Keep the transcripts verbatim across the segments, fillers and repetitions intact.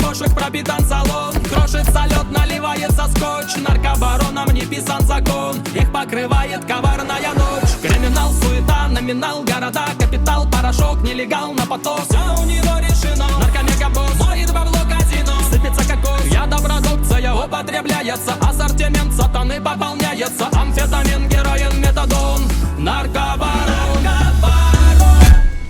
бошек пропитан салон. Крошится лед, наливается скотч. Наркобаронам не писан закон. Их покрывает коварная ночь. Криминал, суета, номинал, города, капитал, порошок, нелегал на поток. Все у него решено. Наркомегабосс моет бабло казино. Сыпется кокос, я продукция употребляется. Ассортимент сатаны пополняется. Амфетамин, героин, метадон. Наркобарон, наркобарон.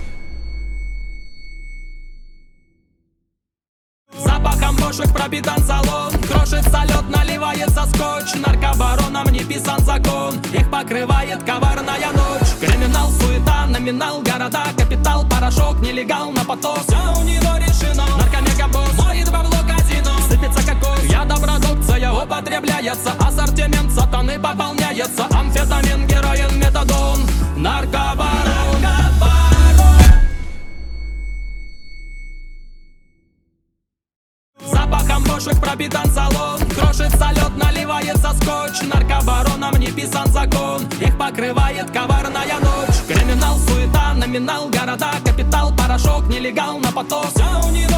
Запахом бошек пропитан салон. Крошится лед, наливается скотч. Наркобаронам не писан закон. Их покрывает коварная ночь. Криминал, суета, номинал, города, капитал, порошок, нелегал на поток. Все у него решено. Наркомегабосс моет бабло казино. Сыпется кокос, ядопродукция употребляется. Ассортимент сатаны пополняется. Амфетамин, героин, метадон. Наркобарон, наркобарон. Запахом бошек пропитан салон. Крошится лед, наливается скотч. Наркобаронам не писан закон. Их покрывает коварная ночь. Криминал, суета, номинал, города, капитал, порошок, нелегал на поток. Все у него